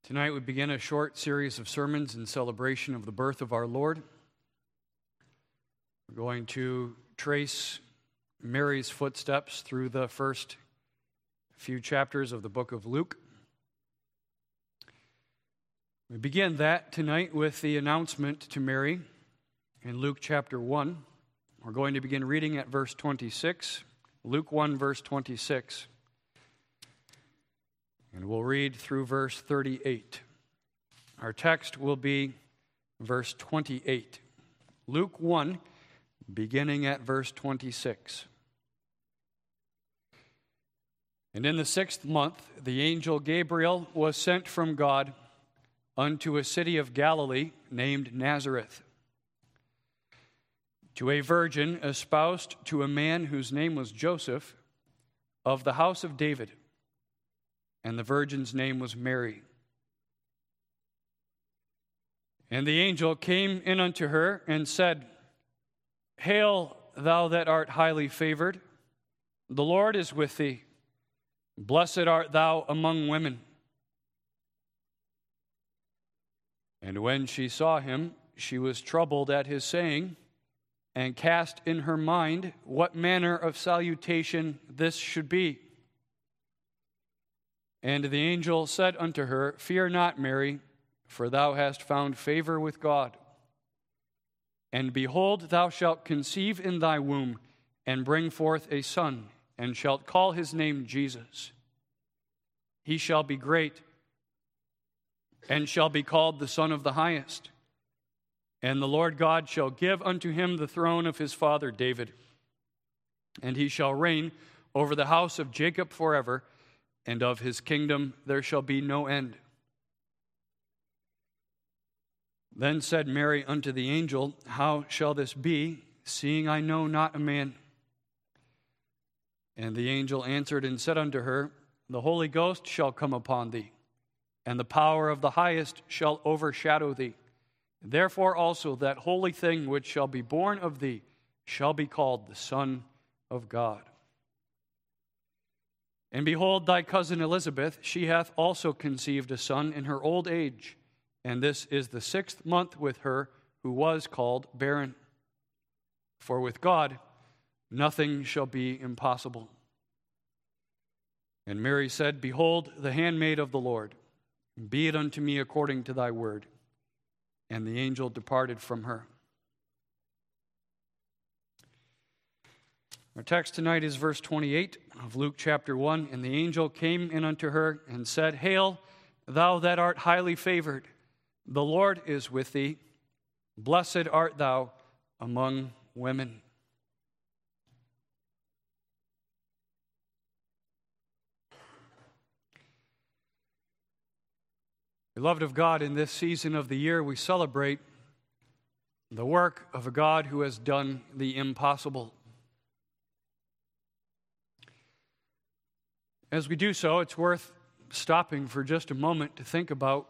Tonight we begin a short series of sermons in celebration of the birth of our Lord. We're going to trace Mary's footsteps through the first few chapters of the book of Luke. We begin that tonight with the announcement to Mary in Luke chapter 1. We're going to begin reading at verse 26, Luke 1, verse 26. And we'll read through verse 38. Our text will be verse 28. Luke 1, beginning at verse 26. And in the 6th month, the angel Gabriel was sent from God unto a city of Galilee named Nazareth, to a virgin espoused to a man whose name was Joseph, of the house of David. And the virgin's name was Mary. And the angel came in unto her and said, Hail, thou that art highly favored, the Lord is with thee. Blessed art thou among women. And when she saw him, she was troubled at his saying, and cast in her mind what manner of salutation this should be. And the angel said unto her, Fear not, Mary, for thou hast found favor with God. And behold, thou shalt conceive in thy womb, and bring forth a son, and shalt call his name Jesus. He shall be great, and shall be called the Son of the Highest. And the Lord God shall give unto him the throne of his father David. And he shall reign over the house of Jacob forever, and of his kingdom there shall be no end. Then said Mary unto the angel, How shall this be, seeing I know not a man? And the angel answered and said unto her, The Holy Ghost shall come upon thee, and the power of the Highest shall overshadow thee. Therefore also that holy thing which shall be born of thee shall be called the Son of God. And behold, thy cousin Elizabeth, she hath also conceived a son in her old age, and this is the 6th month with her who was called barren. For with God nothing shall be impossible. And Mary said, Behold, the handmaid of the Lord, be it unto me according to thy word. And the angel departed from her. Our text tonight is verse 28 of Luke chapter 1. And the angel came in unto her and said, Hail, thou that art highly favored, the Lord is with thee. Blessed art thou among women. Beloved of God, in this season of the year, we celebrate the work of a God who has done the impossible. As we do so, it's worth stopping for just a moment to think about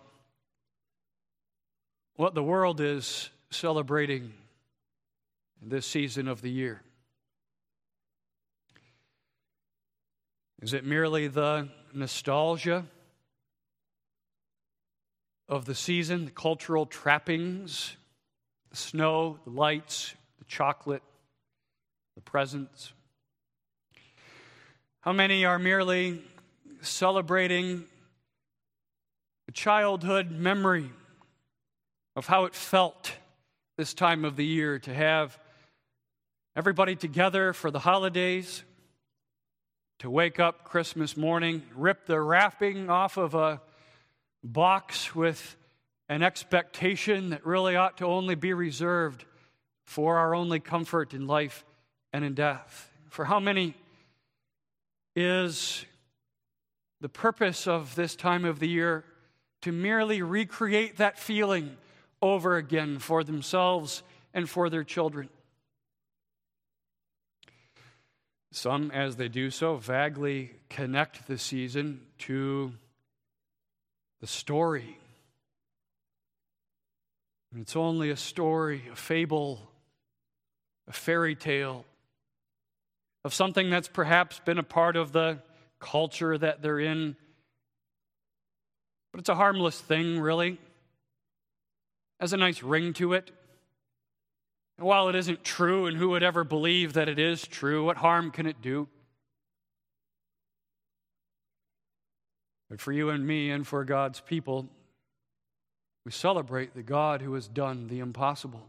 what the world is celebrating in this season of the year. Is it merely the nostalgia of the season, the cultural trappings, the snow, the lights, the chocolate, the presents? How many are merely celebrating a childhood memory of how it felt this time of the year to have everybody together for the holidays, to wake up Christmas morning, rip the wrapping off of a box with an expectation that really ought to only be reserved for our only comfort in life and in death? For how many is the purpose of this time of the year to merely recreate that feeling over again for themselves and for their children? Some, as they do so, vaguely connect the season to the story. And it's only a story, a fable, a fairy tale of something that's perhaps been a part of the culture that they're in But it's a harmless thing, really. It has a nice ring to it. And while it isn't true, and who would ever believe that it is true, what harm can it do? But for you and me and for God's people, we celebrate the God who has done the impossible.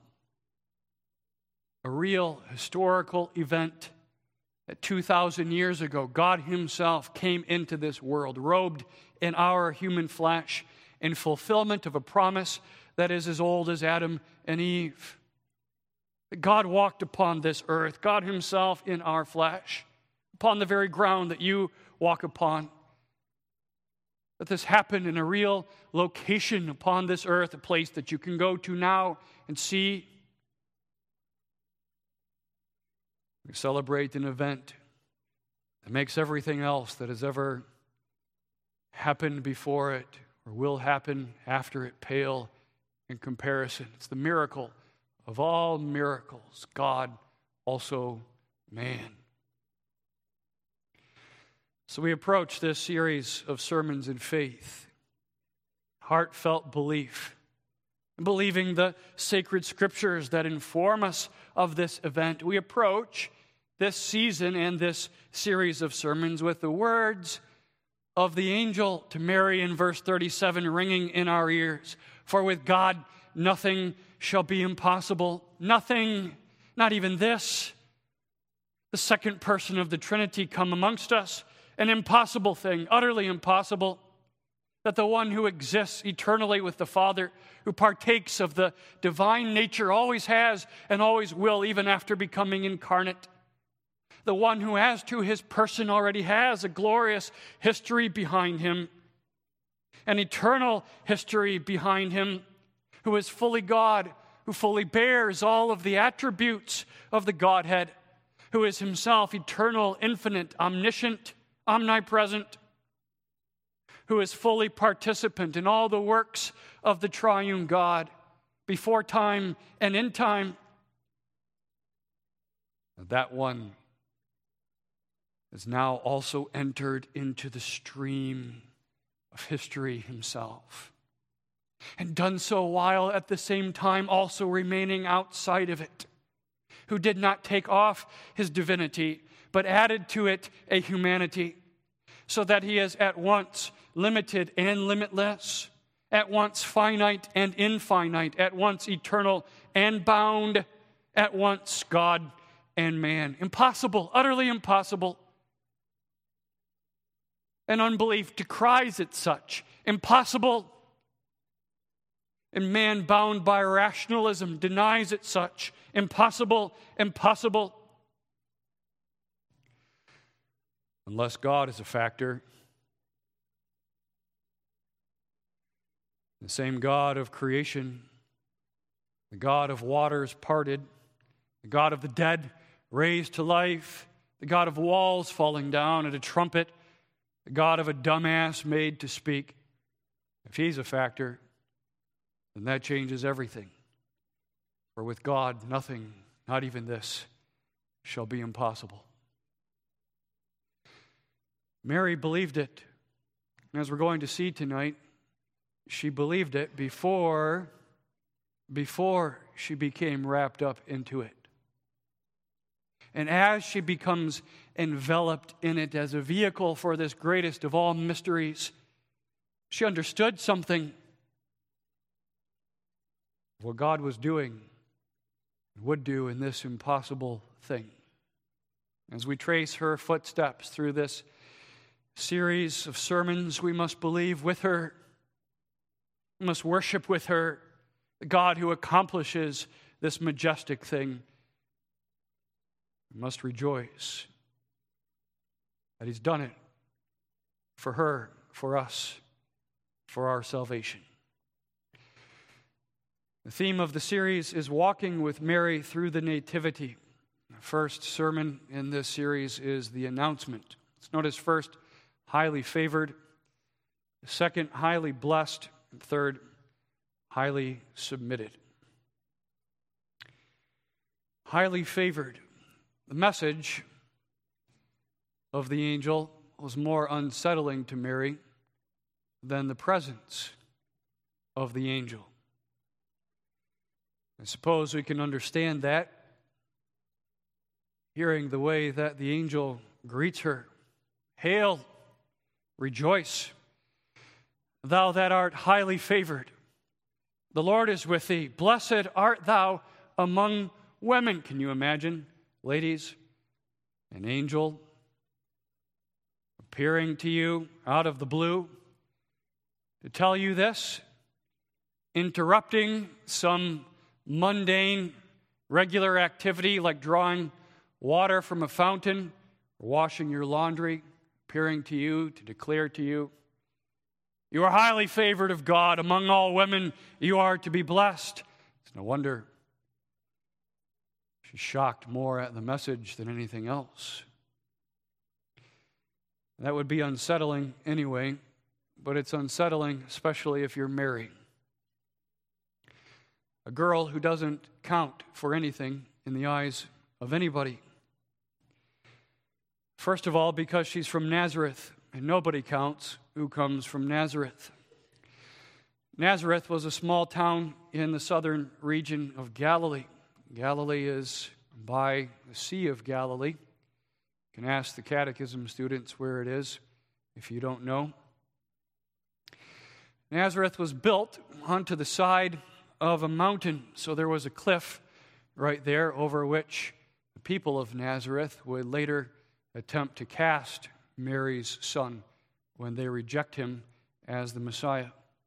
A real historical event that 2,000 years ago, God himself came into this world, robed in our human flesh, in fulfillment of a promise that is as old as Adam and Eve. God walked upon this earth, God himself in our flesh, upon the very ground that you walk upon. That this happened in a real location upon this earth, a place that you can go to now and see. We celebrate an event that makes everything else that has ever happened before it or will happen after it pale in comparison. It's the miracle of all miracles, God, also man. So we approach this series of sermons in faith, heartfelt belief, believing the sacred scriptures that inform us of this event. We approach this season and this series of sermons with the words of the angel to Mary in verse 37 ringing in our ears. For with God nothing shall be impossible. Nothing, not even this. The second person of the Trinity come amongst us. An impossible thing, utterly impossible. That the one who exists eternally with the Father, who partakes of the divine nature, always has and always will, even after becoming incarnate. The one who as to his person already has a glorious history behind him, an eternal history behind him, who is fully God, who fully bears all of the attributes of the Godhead, who is himself eternal, infinite, omniscient, omnipresent, who is fully participant in all the works of the triune God, before time and in time. That one has now also entered into the stream of history himself, and done so while at the same time also remaining outside of it, who did not take off his divinity, but added to it a humanity, so that he is at once limited and limitless, at once finite and infinite, at once eternal and bound, at once God and man. Impossible, utterly impossible. And unbelief decries it such. Impossible. And man, bound by rationalism, denies it such. Impossible, impossible. Unless God is a factor. The same God of creation, the God of waters parted, the God of the dead raised to life, the God of walls falling down at a trumpet, the God of a dumbass made to speak. If he's a factor, then that changes everything. For with God, nothing, not even this, shall be impossible. Mary believed it. And as we're going to see tonight, she believed it before she became wrapped up into it. And as she becomes enveloped in it as a vehicle for this greatest of all mysteries, she understood something of what God was doing and would do in this impossible thing. As we trace her footsteps through this series of sermons, we must believe with her. We must worship with her the God who accomplishes this majestic thing. We must rejoice that he's done it for her, for us, for our salvation. The theme of the series is walking with Mary through the Nativity. The first sermon in this series is the announcement. Let's notice first, highly favored. Second, highly blessed. And third, highly submitted. Highly favored. The message of the angel was more unsettling to Mary than the presence of the angel. I suppose we can understand that, hearing the way that the angel greets her. Hail, rejoice, thou that art highly favored. The Lord is with thee. Blessed art thou among women. Can you imagine, ladies, an angel appearing to you out of the blue to tell you this, interrupting some mundane, regular activity like drawing water from a fountain or washing your laundry, appearing to you to declare to you, you are highly favored of God. Among all women, you are to be blessed. It's no wonder she's shocked more at the message than anything else. That would be unsettling anyway, but it's unsettling especially if you're married. A girl who doesn't count for anything in the eyes of anybody. First of all, because she's from Nazareth, and nobody counts who comes from Nazareth. Nazareth was a small town in the southern region of Galilee. Galilee is by the Sea of Galilee. You can ask the catechism students where it is if you don't know. Nazareth was built onto the side of a mountain, so there was a cliff right there over which the people of Nazareth would later attempt to cast Mary's son when they reject him as the Messiah.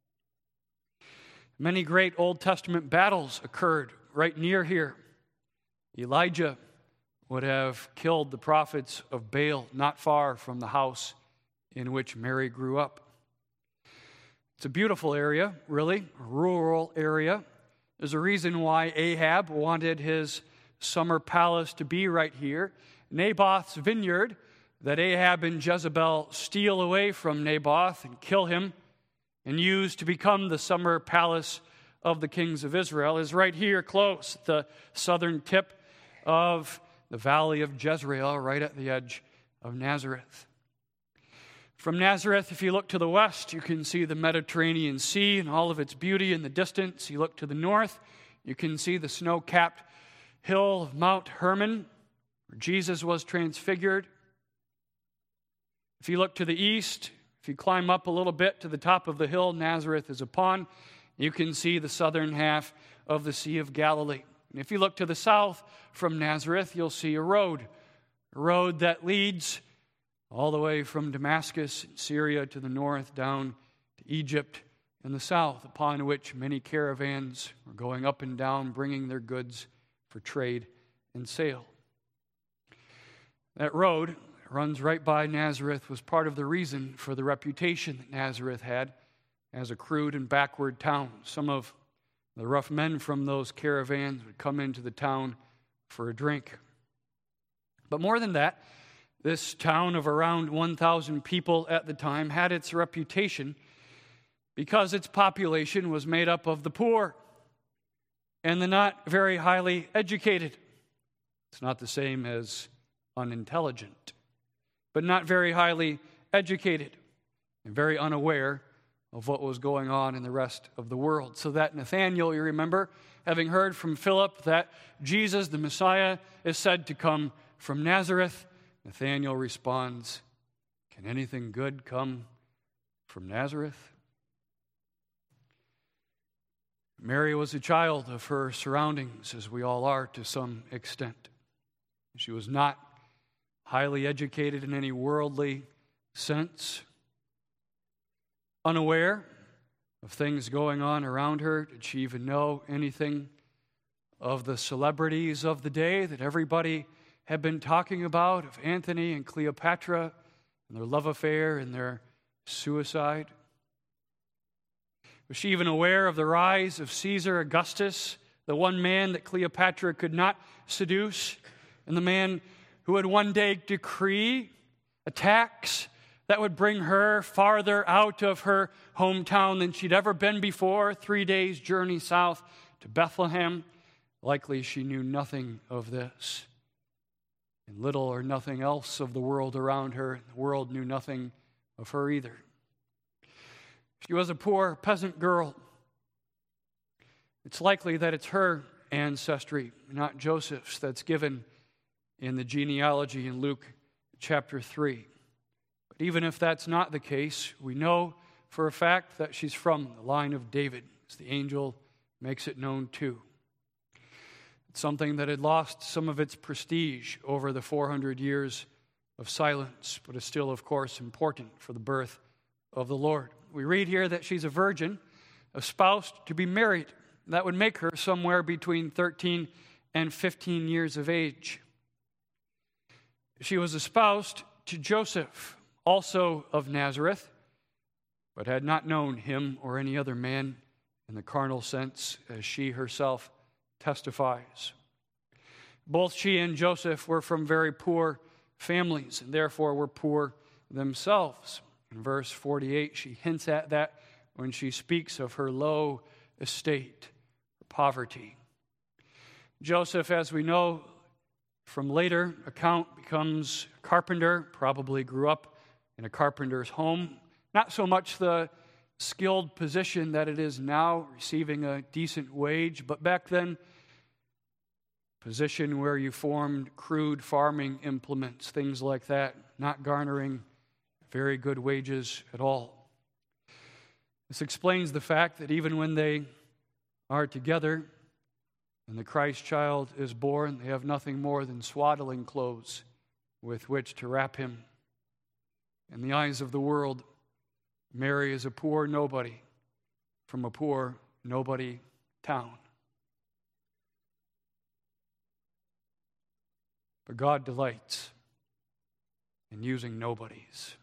Many great Old Testament battles occurred right near here. Elijah would have killed the prophets of Baal not far from the house in which Mary grew up. It's a beautiful area, really, a rural area. There's a reason why Ahab wanted his summer palace to be right here. Naboth's vineyard that Ahab and Jezebel steal away from Naboth and kill him and use to become the summer palace of the kings of Israel is right here close at the southern tip of the valley of Jezreel, right at the edge of Nazareth. From Nazareth, if you look to the west, you can see the Mediterranean Sea and all of its beauty in the distance. You look to the north, you can see the snow-capped hill of Mount Hermon, where Jesus was transfigured. If you look to the east, if you climb up a little bit to the top of the hill Nazareth is upon, you can see the southern half of the Sea of Galilee. And if you look to the south from Nazareth, you'll see a road that leads all the way from Damascus, Syria, to the north, down to Egypt in the south, upon which many caravans were going up and down, bringing their goods for trade and sale. That road runs right by Nazareth was part of the reason for the reputation that Nazareth had as a crude and backward town. Some of the rough men from those caravans would come into the town for a drink. But more than that, this town of around 1,000 people at the time had its reputation because its population was made up of the poor and the not very highly educated. It's not the same as unintelligent, but not very highly educated and very unaware of what was going on in the rest of the world. So that Nathanael, you remember, having heard from Philip that Jesus, the Messiah, is said to come from Nazareth, Nathanael responds, "Can anything good come from Nazareth?" Mary was a child of her surroundings, as we all are to some extent. She was not highly educated in any worldly sense, unaware of things going on around her. Did she even know anything of the celebrities of the day that everybody had been talking about, of Antony and Cleopatra and their love affair and their suicide? Was she even aware of the rise of Caesar Augustus, the one man that Cleopatra could not seduce, and the man who would one day decree a tax that would bring her farther out of her hometown than she'd ever been before, 3 days' journey south to Bethlehem? Likely she knew nothing of this, and little or nothing else of the world around her. The world knew nothing of her either. She was a poor peasant girl. It's likely that it's her ancestry, not Joseph's, that's given in the genealogy in Luke chapter 3. But even if that's not the case, we know for a fact that she's from the line of David, as the angel makes it known too. It's something that had lost some of its prestige over the 400 years of silence, but is still, of course, important for the birth of the Lord. We read here that she's a virgin, espoused to be married. That would make her somewhere between 13 and 15 years of age. She was espoused to Joseph, also of Nazareth, but had not known him or any other man in the carnal sense, as she herself testifies. Both she and Joseph were from very poor families, and therefore were poor themselves. In verse 48, she hints at that when she speaks of her low estate, her poverty. Joseph, as we know from later account, becomes a carpenter, probably grew up in a carpenter's home. Not so much the skilled position that it is now, receiving a decent wage, but back then, position where you formed crude farming implements, things like that, not garnering very good wages at all. This explains the fact that even when they are together and the Christ child is born, they have nothing more than swaddling clothes with which to wrap him. In the eyes of the world, Mary is a poor nobody from a poor nobody town. But God delights in using nobodies.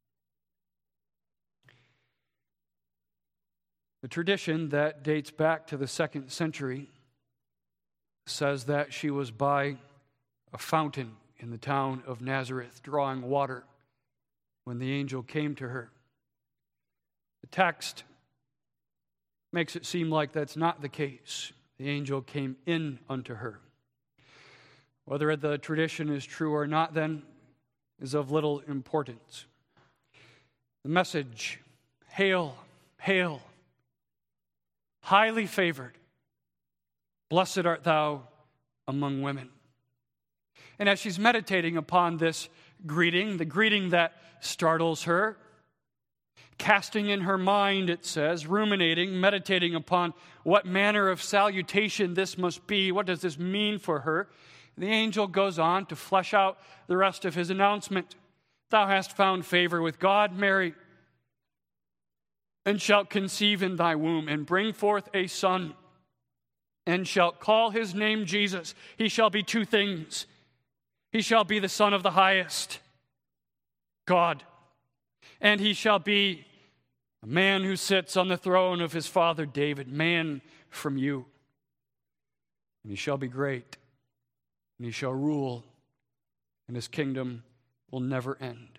The tradition that dates back to the 2nd century says that she was by a fountain in the town of Nazareth drawing water when the angel came to her. The text makes it seem like that's not the case. The angel came in unto her. Whether the tradition is true or not, then, is of little importance. The message, hail, hail, highly favored, blessed art thou among women. And as she's meditating upon this greeting, the greeting that startles her, casting in her mind, it says, ruminating, meditating upon what manner of salutation this must be, what does this mean for her, the angel goes on to flesh out the rest of his announcement. Thou hast found favor with God, Mary, and shalt conceive in thy womb, and bring forth a son, and shalt call his name Jesus. He shall be two things. He shall be the Son of the Highest, God, and he shall be a man who sits on the throne of his father David, man from you. And he shall be great, and he shall rule, and his kingdom will never end.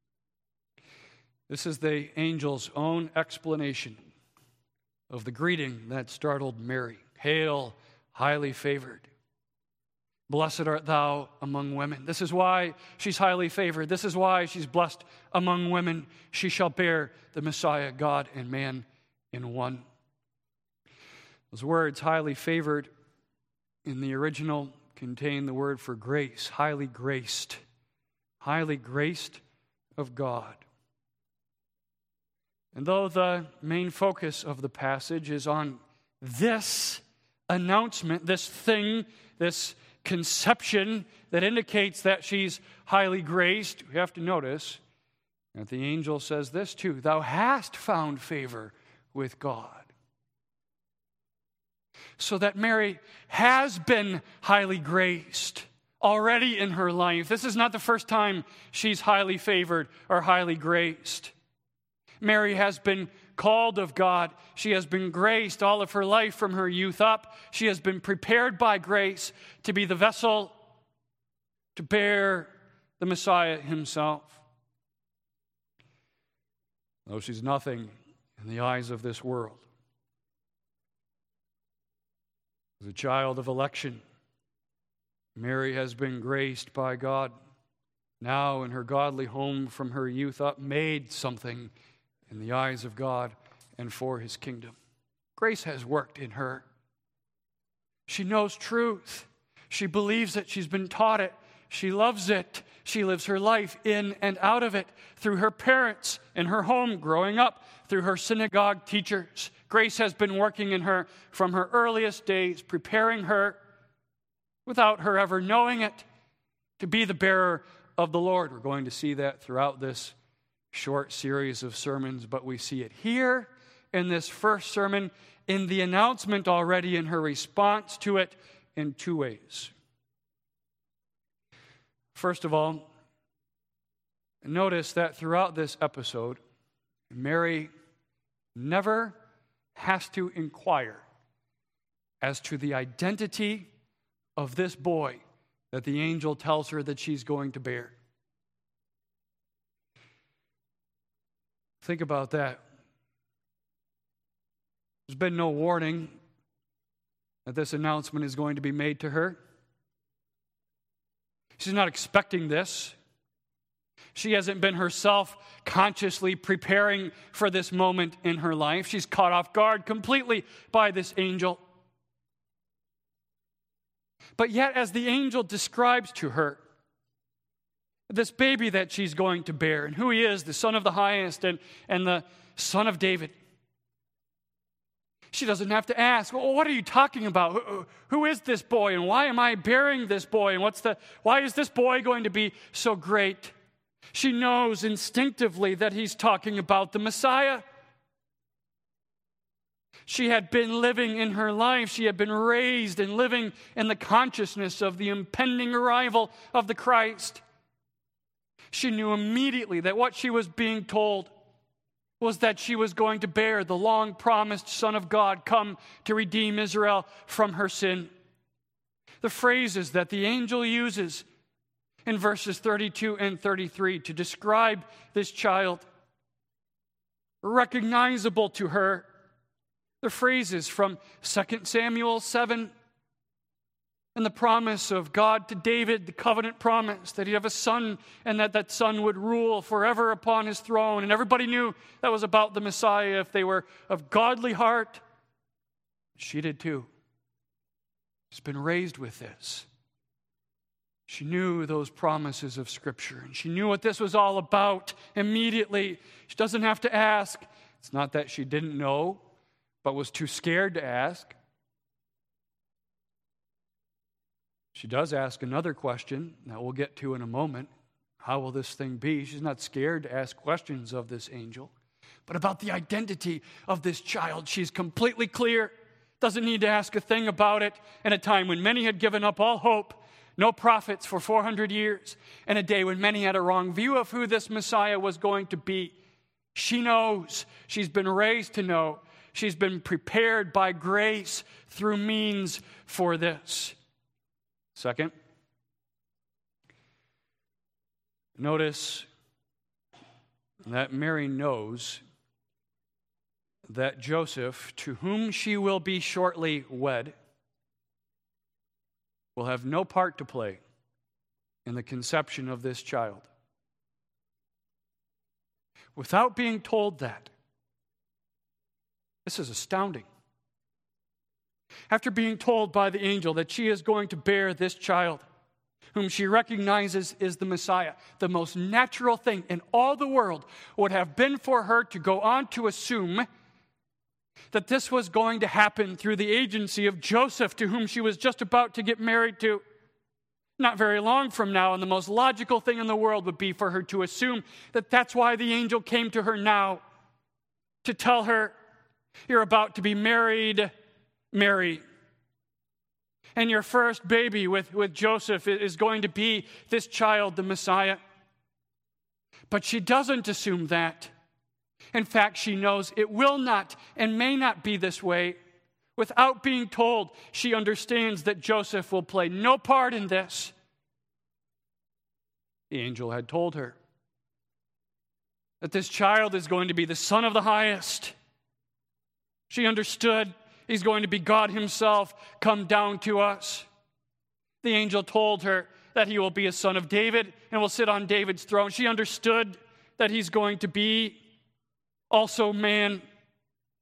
This is the angel's own explanation of the greeting that startled Mary. Hail, highly favored. Blessed art thou among women. This is why she's highly favored. This is why she's blessed among women. She shall bear the Messiah, God and man in one. Those words, highly favored, in the original contain the word for grace, highly graced of God. And though the main focus of the passage is on this announcement, this thing, this conception that indicates that she's highly graced, we have to notice that the angel says this too: thou hast found favor with God. So that Mary has been highly graced already in her life. This is not the first time she's highly favored or highly graced. Mary has been called of God. She has been graced all of her life from her youth up. She has been prepared by grace to be the vessel to bear the Messiah himself. Though she's nothing in the eyes of this world, as a child of election, Mary has been graced by God. Now in her godly home from her youth up, made something in the eyes of God and for his kingdom. Grace has worked in her. She knows truth. She believes it. She's been taught it. She loves it. She lives her life in and out of it through her parents in her home growing up, through her synagogue teachers. Grace has been working in her from her earliest days, preparing her without her ever knowing it to be the bearer of the Lord. We're going to see that throughout this short series of sermons, but we see it here in this first sermon, in the announcement already, in her response to it in two ways. First of all, notice that throughout this episode, Mary never has to inquire as to the identity of this boy that the angel tells her that she's going to bear. Think about that. There's been no warning that this announcement is going to be made to her. She's not expecting this. She hasn't been herself consciously preparing for this moment in her life. She's caught off guard completely by this angel. But yet, as the angel describes to her this baby that she's going to bear and who he is, the Son of the Highest and the Son of David, she doesn't have to ask, well, what are you talking about? Who is this boy and why am I bearing this boy? And why is this boy going to be so great? She knows instinctively that he's talking about the Messiah. She had been living in her life. She had been raised and living in the consciousness of the impending arrival of the Christ. She knew immediately that what she was being told was that she was going to bear the long-promised Son of God come to redeem Israel from her sin. The phrases that the angel uses in verses 32 and 33 to describe this child are recognizable to her. The phrases from 2 Samuel 7 and the promise of God to David, the covenant promise that he'd have a son and that son would rule forever upon his throne. And everybody knew that was about the Messiah if they were of godly heart. She did too. She's been raised with this. She knew those promises of Scripture, and she knew what this was all about immediately. She doesn't have to ask. It's not that she didn't know, but was too scared to ask. She does ask another question that we'll get to in a moment. How will this thing be? She's not scared to ask questions of this angel. But about the identity of this child, she's completely clear. Doesn't need to ask a thing about it in a time when many had given up all hope, no prophets for 400 years, in a day when many had a wrong view of who this Messiah was going to be. She knows. She's been raised to know. She's been prepared by grace through means for this. Second, notice that Mary knows that Joseph, to whom she will be shortly wed, will have no part to play in the conception of this child. Without being told that, this is astounding. After being told by the angel that she is going to bear this child, whom she recognizes is the Messiah, the most natural thing in all the world would have been for her to go on to assume that this was going to happen through the agency of Joseph, to whom she was just about to get married to. Not very long from now, and the most logical thing in the world would be for her to assume that that's why the angel came to her now, to tell her, you're about to be married, Mary. And your first baby with Joseph is going to be this child, the Messiah. But she doesn't assume that. In fact, she knows it will not and may not be this way. Without being told, she understands that Joseph will play no part in this. The angel had told her that this child is going to be the Son of the Highest. She understood he's going to be God himself come down to us. The angel told her that he will be a son of David and will sit on David's throne. She understood that he's going to be also man.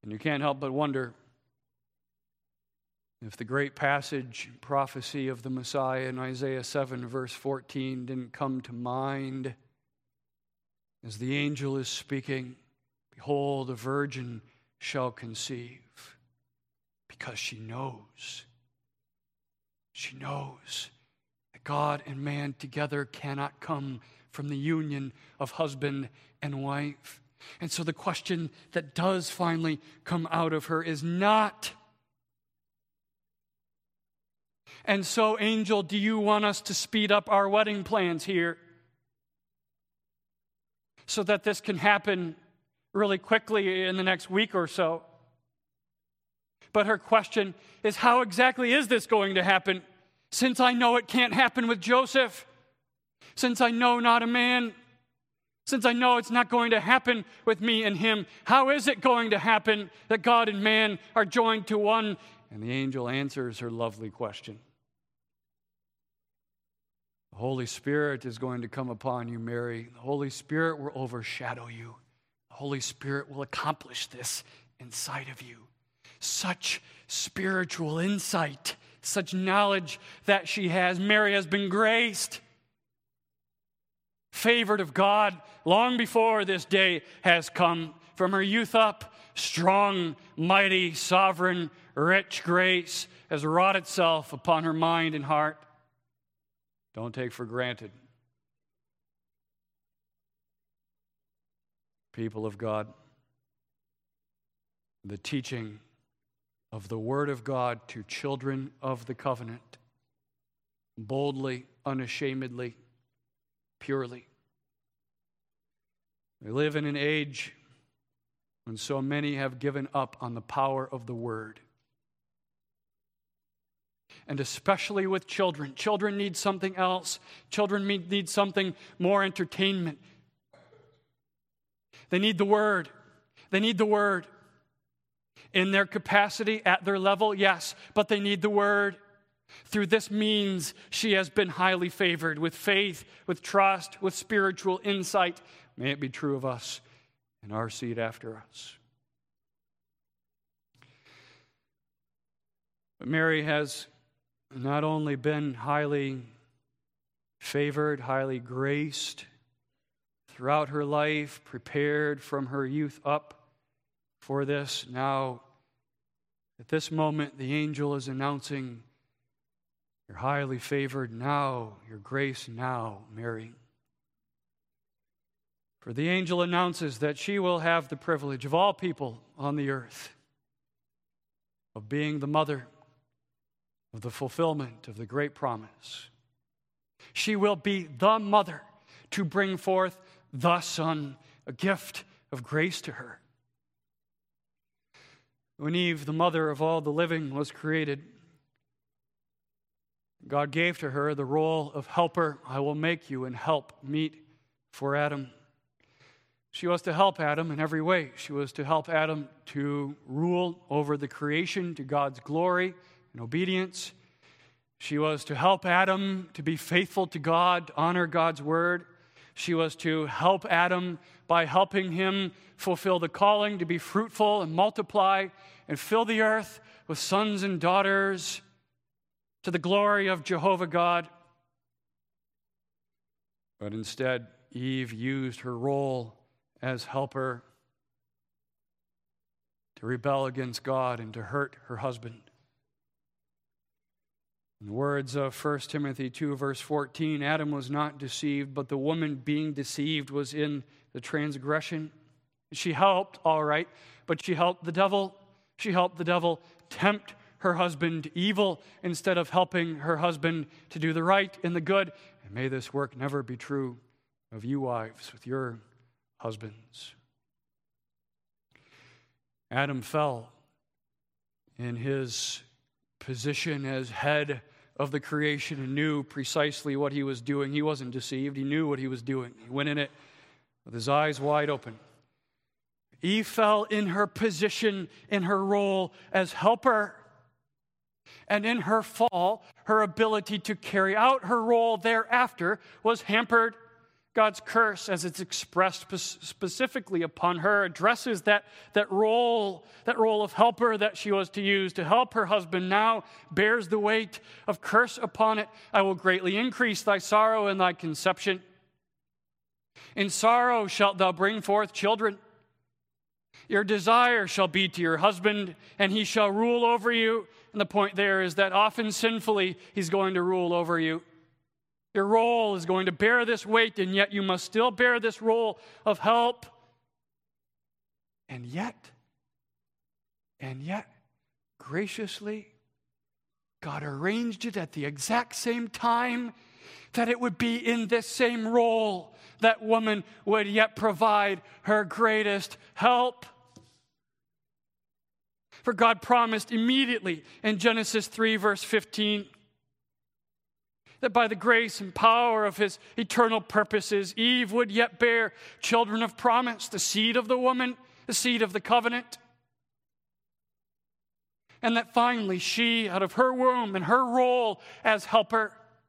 And you can't help but wonder if the great passage, prophecy of the Messiah in Isaiah 7, verse 14, didn't come to mind as the angel is speaking. Behold, a virgin shall conceive, because she knows that God and man together cannot come from the union of husband and wife. And so the question that does finally come out of her is not, and so, angel, do you want us to speed up our wedding plans here so that this can happen really quickly in the next week or so? But her question is, how exactly is this going to happen? Since I know it can't happen with Joseph, since I know not a man, since I know it's not going to happen with me and him, how is it going to happen that God and man are joined to one? And the angel answers her lovely question. The Holy Spirit is going to come upon you, Mary. The Holy Spirit will overshadow you. The Holy Spirit will accomplish this inside of you. Such spiritual insight, such knowledge that she has. Mary has been graced, favored of God long before this day has come. From her youth up, strong, mighty, sovereign, rich grace has wrought itself upon her mind and heart. Don't take for granted, people of God, the teaching of the Word of God to children of the covenant, boldly, unashamedly, purely. We live in an age when so many have given up on the power of the Word. And especially with children. Children need something else. Children need something more entertainment. They need the Word. They need the Word. In their capacity, at their level, yes, but they need the Word. Through this means, she has been highly favored with faith, with trust, with spiritual insight. May it be true of us and our seed after us. But Mary has not only been highly favored, highly graced throughout her life, prepared from her youth up for this. Now, at this moment, the angel is announcing, you're highly favored now, your grace now, Mary. For the angel announces that she will have the privilege of all people on the earth of being the mother of the fulfillment of the great promise. She will be the mother to bring forth the Son, a gift of grace to her. When Eve, the mother of all the living, was created, God gave to her the role of helper. I will make you and help meet for Adam. She was to help Adam in every way. She was to help Adam to rule over the creation to God's glory and obedience. She was to help Adam to be faithful to God, to honor God's word. She was to help Adam by helping him fulfill the calling to be fruitful and multiply and fill the earth with sons and daughters to the glory of Jehovah God. But instead, Eve used her role as helper to rebel against God and to hurt her husband. In the words of 1 Timothy 2, verse 14, Adam was not deceived, but the woman being deceived was in the transgression. She helped, all right, but she helped the devil. She helped the devil tempt her husband to evil instead of helping her husband to do the right and the good. And may this work never be true of you wives with your husbands. Adam fell in his position as head of the creation and knew precisely what he was doing. He wasn't deceived. He knew what he was doing. He went in it with his eyes wide open. Eve fell in her position, in her role as helper. And in her fall, her ability to carry out her role thereafter was hampered God's curse, as it's expressed specifically upon her, addresses that role of helper that she was to use to help her husband, now bears the weight of curse upon it. I will greatly increase thy sorrow and thy conception. In sorrow shalt thou bring forth children. Your desire shall be to your husband, and he shall rule over you. And the point there is that often sinfully, he's going to rule over you. Your role is going to bear this weight, and yet you must still bear this role of help. And yet, graciously, God arranged it at the exact same time that it would be in this same role that woman would yet provide her greatest help. For God promised immediately in Genesis 3, verse 15, that by the grace and power of his eternal purposes, Eve would yet bear children of promise, the seed of the woman, the seed of the covenant. And that finally she, out of her womb and her role as helper,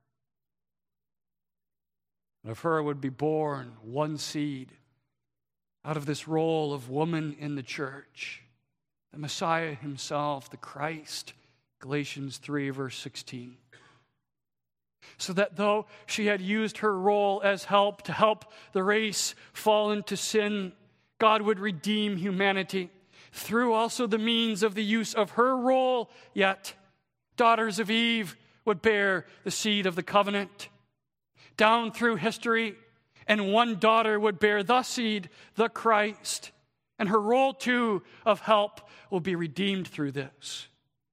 of her would be born one seed out of this role of woman in the church, the Messiah himself, the Christ, Galatians 3, verse 16. So that though she had used her role as help to help the race fall into sin, God would redeem humanity through also the means of the use of her role, yet daughters of Eve would bear the seed of the covenant down through history, and one daughter would bear the seed, the Christ, and her role too of help will be redeemed through this.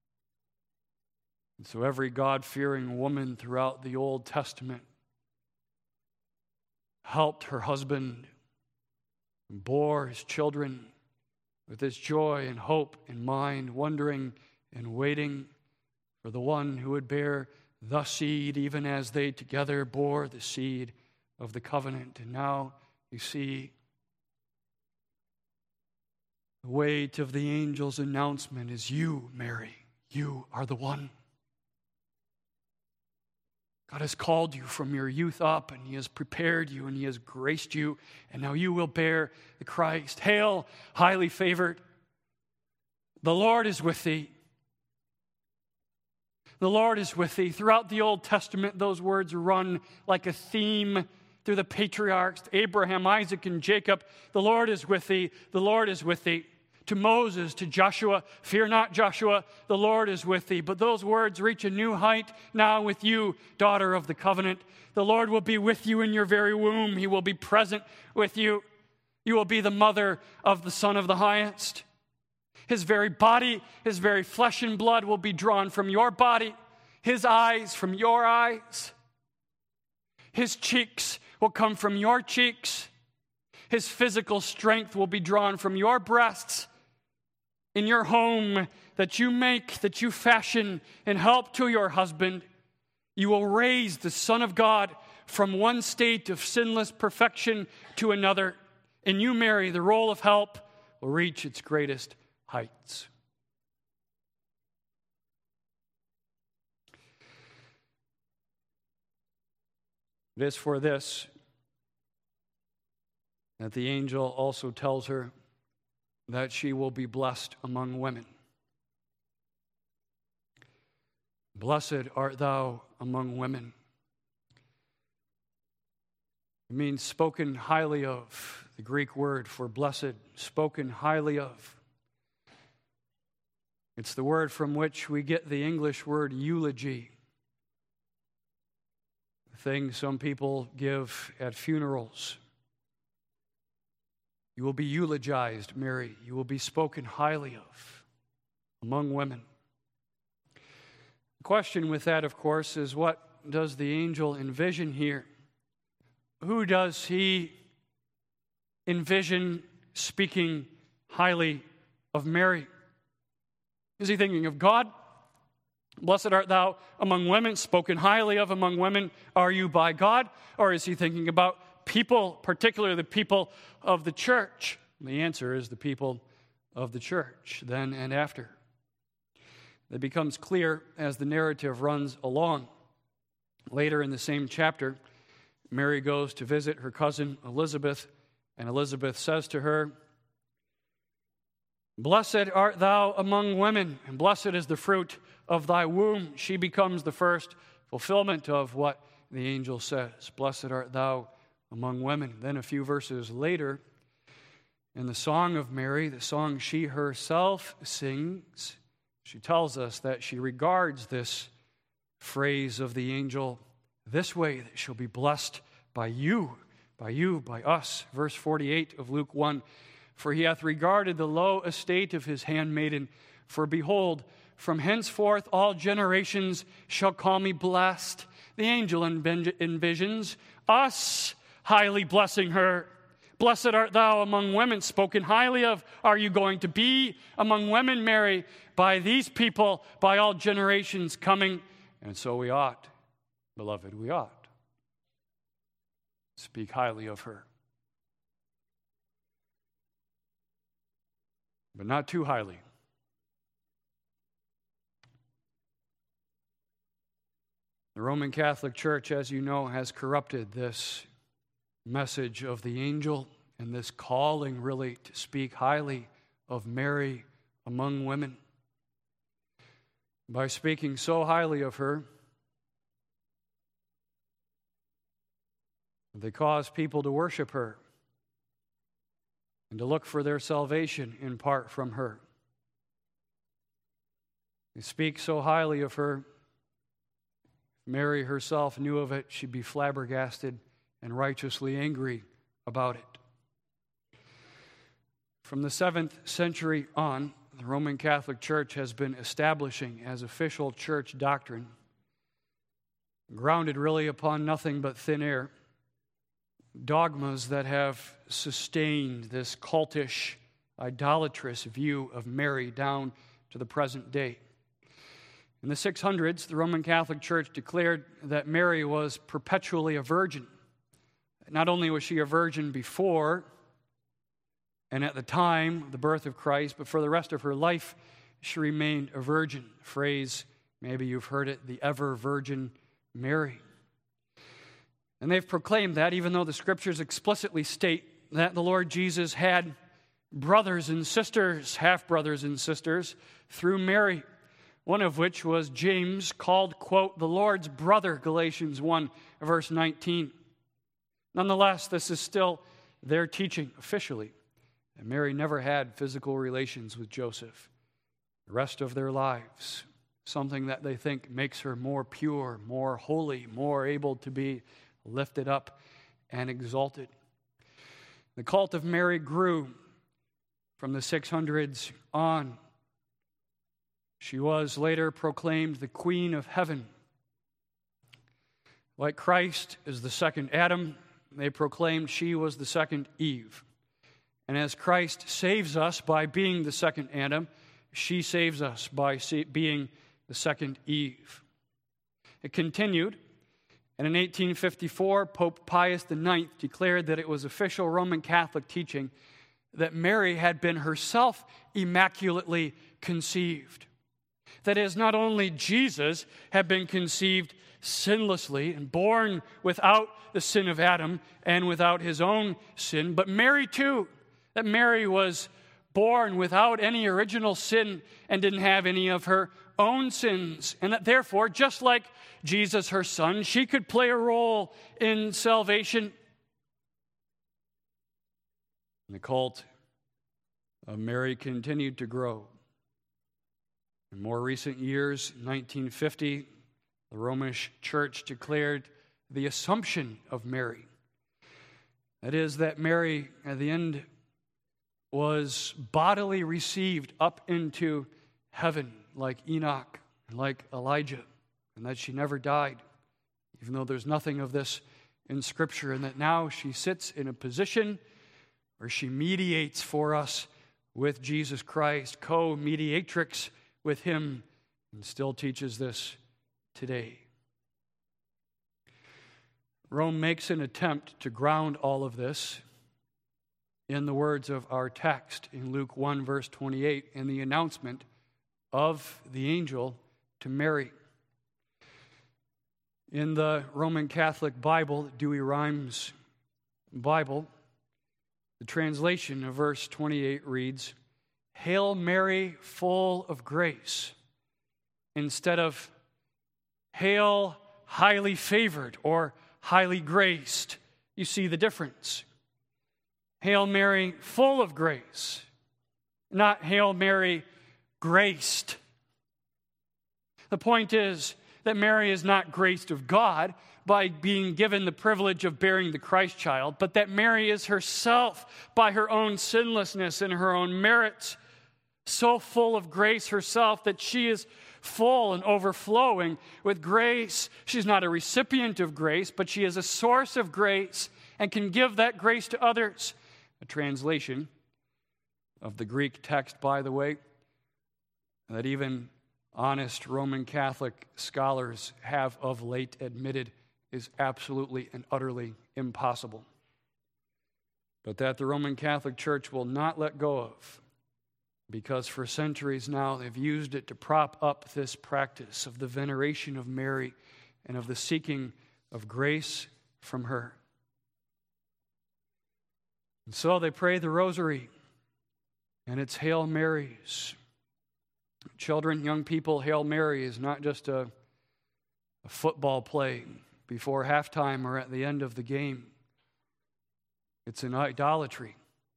And so every God-fearing woman throughout the Old Testament helped her husband and bore his children with this joy and hope in mind, wondering and waiting for the one who would bear the seed, even as they together bore the seed of the covenant. And now you see the weight of the angel's announcement is you, Mary. You are the one. God has called you from your youth up, and he has prepared you, and he has graced you, and now you will bear the Christ. Hail, highly favored. The Lord is with thee. The Lord is with thee. Throughout the Old Testament, those words run like a theme through the patriarchs, Abraham, Isaac, and Jacob. The Lord is with thee. The Lord is with thee. To Moses, to Joshua, fear not, Joshua, the Lord is with thee. But those words reach a new height now with you, daughter of the covenant. The Lord will be with you in your very womb. He will be present with you. You will be the mother of the Son of the Highest. His very body, his very flesh and blood will be drawn from your body. His eyes from your eyes. His cheeks will come from your cheeks. His physical strength will be drawn from your breasts. In your home that you make, that you fashion and help to your husband, you will raise the Son of God from one state of sinless perfection to another. And you, Mary, the role of help, will reach its greatest heights. It is for this that the angel also tells her that she will be blessed among women. Blessed art thou among women. It means spoken highly of, the Greek word for blessed, spoken highly of. It's the word from which we get the English word eulogy. The thing some people give at funerals. You will be eulogized, Mary. You will be spoken highly of among women. The question with that, of course, is what does the angel envision here? Who does he envision speaking highly of Mary? Is he thinking of God? Blessed art thou among women, spoken highly of among women are you by God? Or is he thinking about people, particularly the people of the church? The answer is the people of the church, then and after. It becomes clear as the narrative runs along. Later in the same chapter, Mary goes to visit her cousin Elizabeth, and Elizabeth says to her, "Blessed art thou among women, and blessed is the fruit of thy womb." She becomes the first fulfillment of what the angel says. Blessed art thou among women. Then a few verses later, in the Song of Mary, the song she herself sings, she tells us that she regards this phrase of the angel this way, that she'll be blessed by you, by us. Verse 48 of Luke 1, "For he hath regarded the low estate of his handmaiden. For behold, from henceforth all generations shall call me blessed." The angel envisions us highly blessing her. "Blessed art thou among women," spoken highly of are you going to be among women, Mary, by these people, by all generations coming. And so we ought, beloved, we ought speak highly of her. But not too highly. The Roman Catholic Church, as you know, has corrupted this message of the angel and this calling, really, to speak highly of Mary among women. By speaking so highly of her, they cause people to worship her and to look for their salvation in part from her. They speak so highly of her, if Mary herself knew of it, she'd be flabbergasted and righteously angry about it. From the 7th century on, the Roman Catholic Church has been establishing as official church doctrine, grounded really upon nothing but thin air, dogmas that have sustained this cultish, idolatrous view of Mary down to the present day. In the 600s, the Roman Catholic Church declared that Mary was perpetually a virgin. Not only was she a virgin before and at the time of the birth of Christ, but for the rest of her life, she remained a virgin. The phrase, maybe you've heard it, the ever-virgin Mary. And they've proclaimed that, even though the Scriptures explicitly state that the Lord Jesus had brothers and sisters, half-brothers and sisters, through Mary, one of which was James, called, quote, the Lord's brother, Galatians 1, verse 19. Nonetheless, this is still their teaching officially, that Mary never had physical relations with Joseph the rest of their lives, something that they think makes her more pure, more holy, more able to be lifted up and exalted. The cult of Mary grew from the 600s on. She was later proclaimed the Queen of Heaven. Like Christ is the second Adam, they proclaimed she was the second Eve. And as Christ saves us by being the second Adam, she saves us by being the second Eve. It continued, and in 1854, Pope Pius IX declared that it was official Roman Catholic teaching that Mary had been herself immaculately conceived. That is, not only Jesus had been conceived sinlessly and born without the sin of Adam and without his own sin, but Mary too, that Mary was born without any original sin and didn't have any of her own sins, and that therefore, just like Jesus, her son, she could play a role in salvation. And the cult of Mary continued to grow. In more recent years, 1950, the Roman Church declared the Assumption of Mary. That is, that Mary, at the end, was bodily received up into heaven like Enoch and like Elijah, and that she never died, even though there's nothing of this in Scripture, and that now she sits in a position where she mediates for us with Jesus Christ, co-mediatrix with him, and still teaches this today. Rome makes an attempt to ground all of this in the words of our text in Luke 1, verse 28, in the announcement of the angel to Mary. In the Roman Catholic Bible, Douay-Rheims Bible, the translation of verse 28 reads, "Hail Mary, full of grace," instead of "Hail, highly favored," or "highly graced." You see the difference. Hail Mary, full of grace, not Hail Mary, graced. The point is that Mary is not graced of God by being given the privilege of bearing the Christ child, but that Mary is herself, by her own sinlessness and her own merits, so full of grace herself that she is full and overflowing with grace. She's not a recipient of grace, but she is a source of grace and can give that grace to others. A translation of the Greek text, by the way, that even honest Roman Catholic scholars have of late admitted is absolutely and utterly impossible, but that the Roman Catholic Church will not let go of, because for centuries now they've used it to prop up this practice of the veneration of Mary and of the seeking of grace from her. And so they pray the Rosary, and it's Hail Marys. Children, young people, Hail Mary is not just a football play before halftime or at the end of the game. It's an idolatry.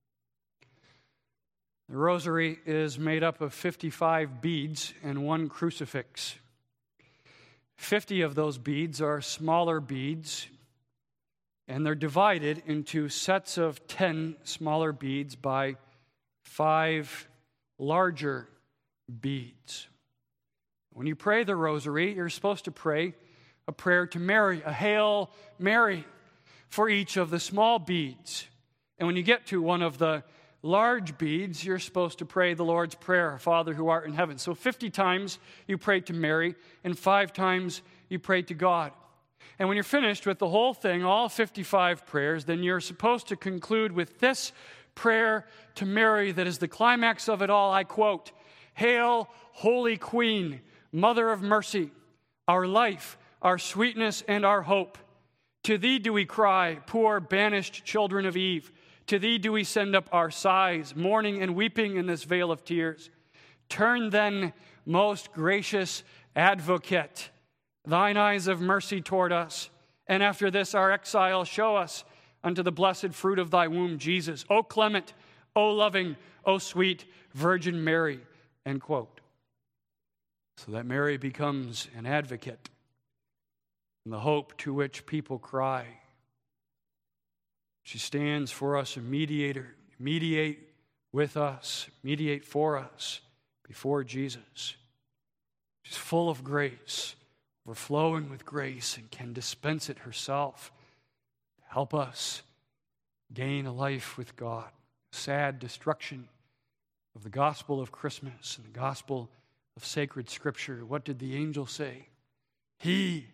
The Rosary is made up of 55 beads and one crucifix. 50 of those beads are smaller beads, and they're divided into sets of 10 smaller beads by 5 larger beads. When you pray the Rosary, you're supposed to pray a prayer to Mary, a Hail Mary, for each of the small beads. And when you get to one of the large beads, you're supposed to pray the Lord's Prayer, "Our Father who art in heaven." So 50 times you pray to Mary, and 5 times you pray to God. And when you're finished with the whole thing, all 55 prayers, then you're supposed to conclude with this prayer to Mary that is the climax of it all. I quote, "Hail, Holy Queen, Mother of Mercy, our life, our sweetness, and our hope. To thee do we cry, poor banished children of Eve. To thee do we send up our sighs, mourning and weeping in this vale of tears. Turn then, most gracious Advocate, thine eyes of mercy toward us, and after this our exile show us unto the blessed fruit of thy womb, Jesus. O clement, O loving, O sweet Virgin Mary," end quote. So that Mary becomes an advocate and the hope to which people cry. She stands for us, a mediator, mediate with us, mediate for us before Jesus. She's full of grace, overflowing with grace, and can dispense it herself to help us gain a life with God. Sad destruction of the gospel of Christmas and the gospel of sacred Scripture. What did the angel say? He,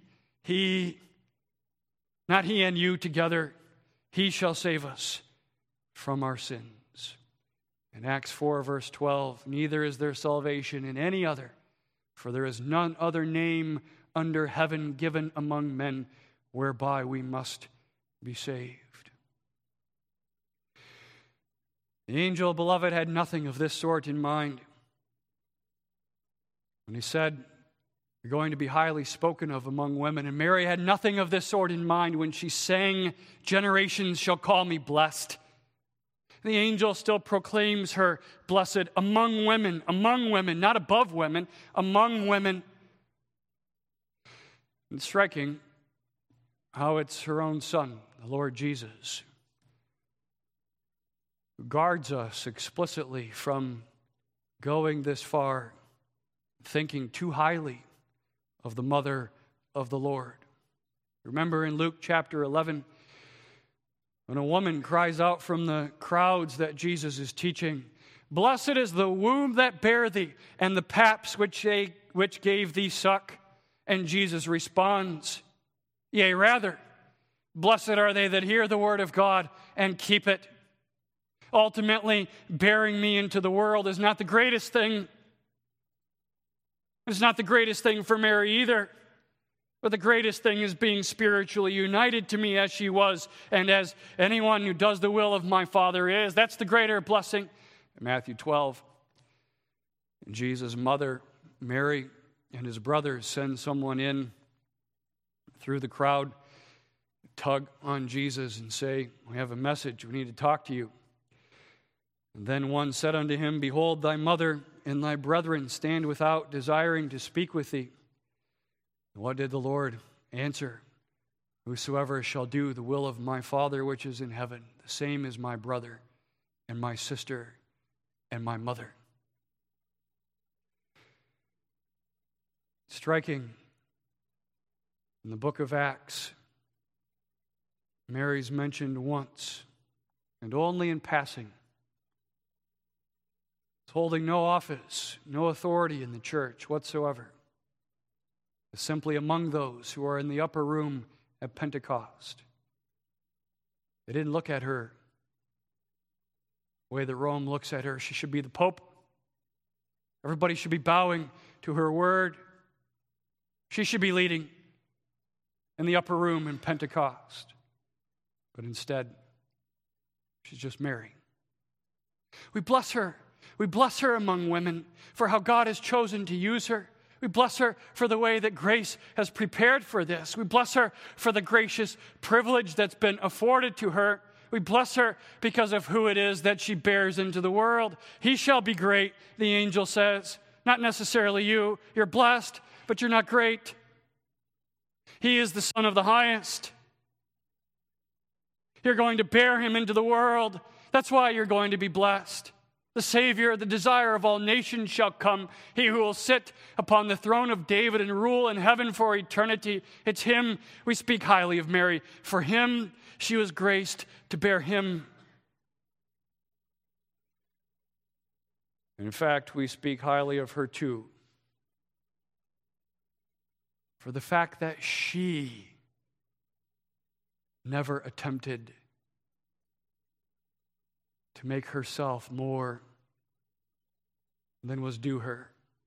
not he and you together, he shall save us from our sins. In Acts 4, verse 12, "Neither is there salvation in any other, for there is none other name under heaven given among men whereby we must be saved." The angel, beloved, had nothing of this sort in mind. When he said, "You're going to be highly spoken of among women," and Mary had nothing of this sort in mind when she sang, "Generations shall call me blessed." The angel still proclaims her blessed among women, not above women, among women. It's striking how it's her own Son, the Lord Jesus, who guards us explicitly from going this far, thinking too highly of the mother of the Lord. Remember in Luke chapter 11, when a woman cries out from the crowds that Jesus is teaching, "Blessed is the womb that bare thee, and the paps which gave thee suck." And Jesus responds, "Yea, rather, blessed are they that hear the word of God and keep it." Ultimately, bearing me into the world is not the greatest thing. It's not the greatest thing for Mary either. But the greatest thing is being spiritually united to me as she was, and as anyone who does the will of my Father is. That's the greater blessing. In Matthew 12, Jesus' mother, Mary, and his brothers send someone in through the crowd, tug on Jesus and say, "We have a message. We need to talk to you." And then one said unto him, "Behold, thy mother and thy brethren stand without, desiring to speak with thee." And what did the Lord answer? "Whosoever shall do the will of my Father which is in heaven, the same is my brother and my sister and my mother." Striking, in the book of Acts, Mary's mentioned once, and only in passing. It's holding no office, no authority in the church whatsoever. It's simply among those who are in the upper room at Pentecost. They didn't look at her the way that Rome looks at her. She should be the Pope. Everybody should be bowing to her word. She should be leading in the upper room in Pentecost. But instead, she's just Mary. We bless her. We bless her among women for how God has chosen to use her. We bless her for the way that grace has prepared for this. We bless her for the gracious privilege that's been afforded to her. We bless her because of who it is that she bears into the world. He shall be great, the angel says. Not necessarily you. You're blessed, but you're not great. He is the Son of the Highest. You're going to bear him into the world. That's why you're going to be blessed. The Savior, the desire of all nations shall come. He who will sit upon the throne of David and rule in heaven for eternity. It's him. We speak highly of Mary. For him, she was graced to bear him. In fact, we speak highly of her too. For the fact that she never attempted to make herself more than was due her.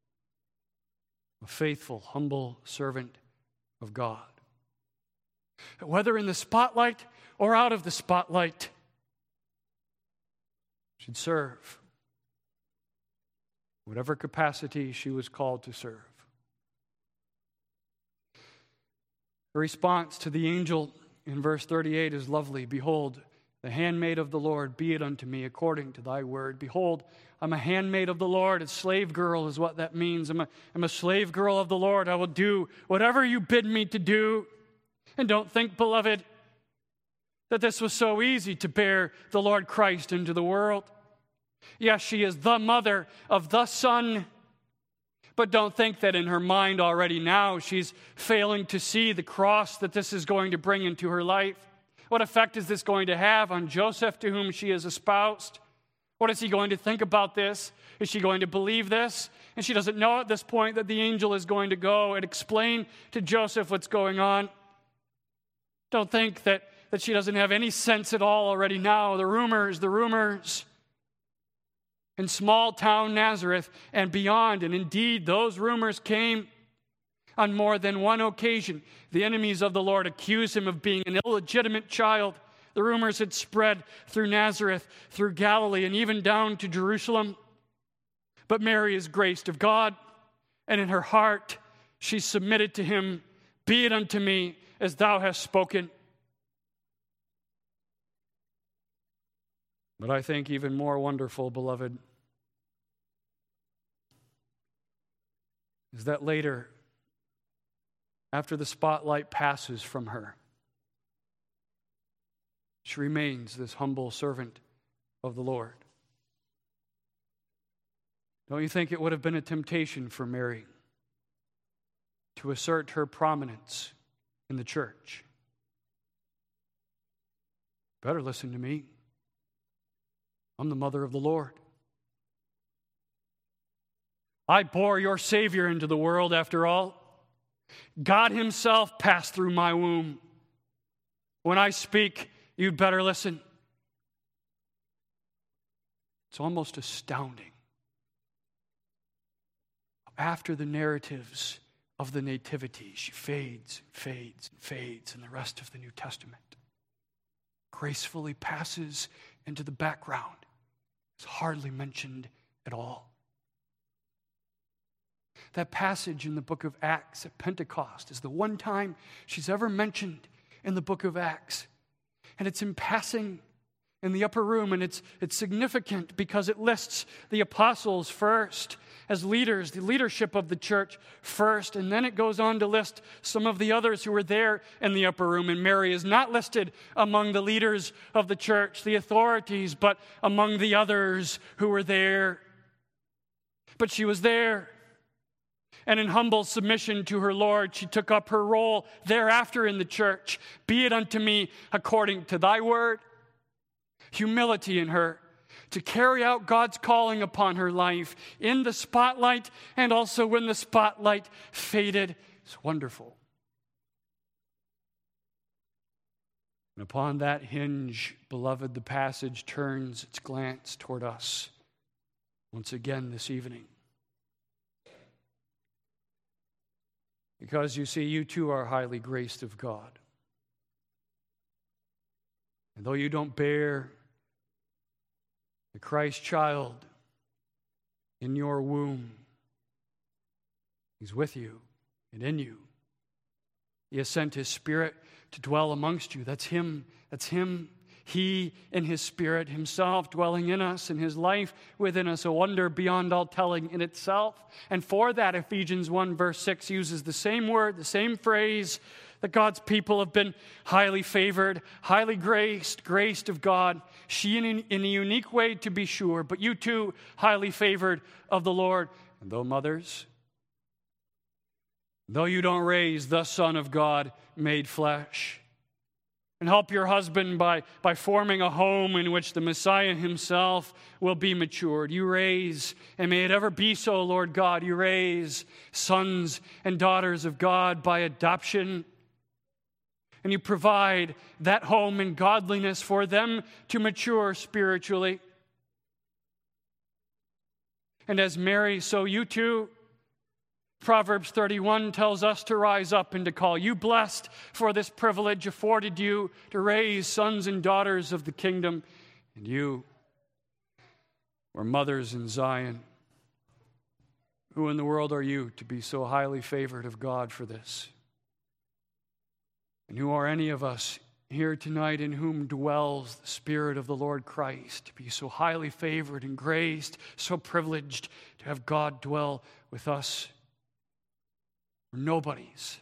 A faithful, humble servant of God. Whether in the spotlight or out of the spotlight, she'd serve. Whatever capacity she was called to serve. The response to the angel in verse 38 is lovely. "Behold, the handmaid of the Lord, be it unto me according to thy word." Behold, I'm a handmaid of the Lord. A slave girl is what that means. I'm a slave girl of the Lord. I will do whatever you bid me to do. And don't think, beloved, that this was so easy to bear the Lord Christ into the world. Yes, she is the mother of the Son. But don't think that in her mind already now she's failing to see the cross that this is going to bring into her life. What effect is this going to have on Joseph, to whom she is espoused? What is he going to think about this? Is she going to believe this? And she doesn't know at this point that the angel is going to go and explain to Joseph what's going on. Don't think that she doesn't have any sense at all already now. The rumors. In small town Nazareth and beyond. And indeed, those rumors came on more than one occasion. The enemies of the Lord accused him of being an illegitimate child. The rumors had spread through Nazareth, through Galilee, and even down to Jerusalem. But Mary is graced of God, and in her heart she submitted to him. "Be it unto me as thou hast spoken." But I think even more wonderful, beloved, is that later, after the spotlight passes from her, she remains this humble servant of the Lord. Don't you think it would have been a temptation for Mary to assert her prominence in the church? Better listen to me. I'm the mother of the Lord. I bore your Savior into the world after all. God himself passed through my womb. When I speak, you'd better listen. It's almost astounding. After the narratives of the Nativity. She fades, fades, and fades in the rest of the New Testament. Gracefully passes into the background. Is hardly mentioned at all. That passage in the book of Acts at Pentecost is the one time she's ever mentioned in the book of Acts. And it's in passing in the upper room, and it's significant because it lists the apostles first as leaders, the leadership of the church first, and then it goes on to list some of the others who were there in the upper room. And Mary is not listed among the leaders of the church, the authorities, but among the others who were there. But she was there. And in humble submission to her Lord, she took up her role thereafter in the church. Be it unto me according to thy word. Humility in her to carry out God's calling upon her life in the spotlight and also when the spotlight faded. It's wonderful. And upon that hinge, beloved, the passage turns its glance toward us once again this evening. Because you see, you too are highly graced of God. And though you don't bear the Christ child in your womb, He's with you and in you. He has sent His Spirit to dwell amongst you. That's Him. That's Him. He in His Spirit Himself dwelling in us, and His life within us, a wonder beyond all telling in itself. And for that, Ephesians 1 verse 6 uses the same word, the same phrase, that God's people have been highly favored, highly graced of God. She in a unique way, to be sure, but you too, highly favored of the Lord. And though mothers, though you don't raise the Son of God made flesh, and help your husband by forming a home in which the Messiah Himself will be matured. You raise, and may it ever be so, Lord God, you raise sons and daughters of God by adoption. And you provide that home and godliness for them to mature spiritually. And as Mary, so you too, Proverbs 31 tells us to rise up and to call you blessed for this privilege afforded you to raise sons and daughters of the kingdom. And you were mothers in Zion. Who in the world are you to be so highly favored of God for this? And who are any of us here tonight in whom dwells the Spirit of the Lord Christ, to be so highly favored and graced, so privileged to have God dwell with us? We're nobodies.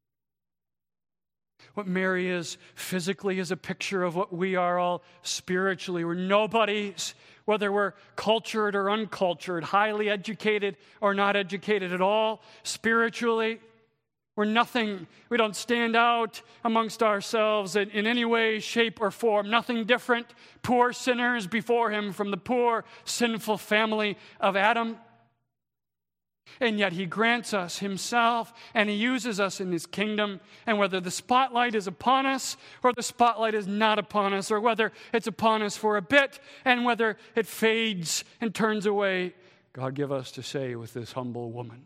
What Mary is physically is a picture of what we are all spiritually. We're nobodies, whether we're cultured or uncultured, highly educated or not educated at all. Spiritually, we're nothing. We don't stand out amongst ourselves in any way, shape, or form. Nothing different. Poor sinners before Him from the poor, sinful family of Adam. And yet He grants us Himself, and He uses us in His kingdom. And whether the spotlight is upon us or the spotlight is not upon us, or whether it's upon us for a bit and whether it fades and turns away, God give us to say with this humble woman,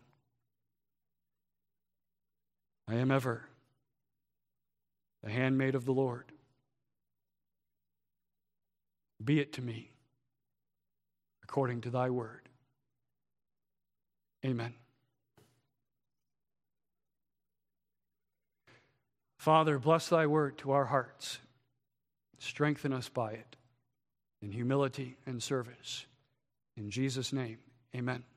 I am ever the handmaid of the Lord. Be it to me according to thy word. Amen. Father, bless thy word to our hearts. Strengthen us by it in humility and service. In Jesus' name, amen.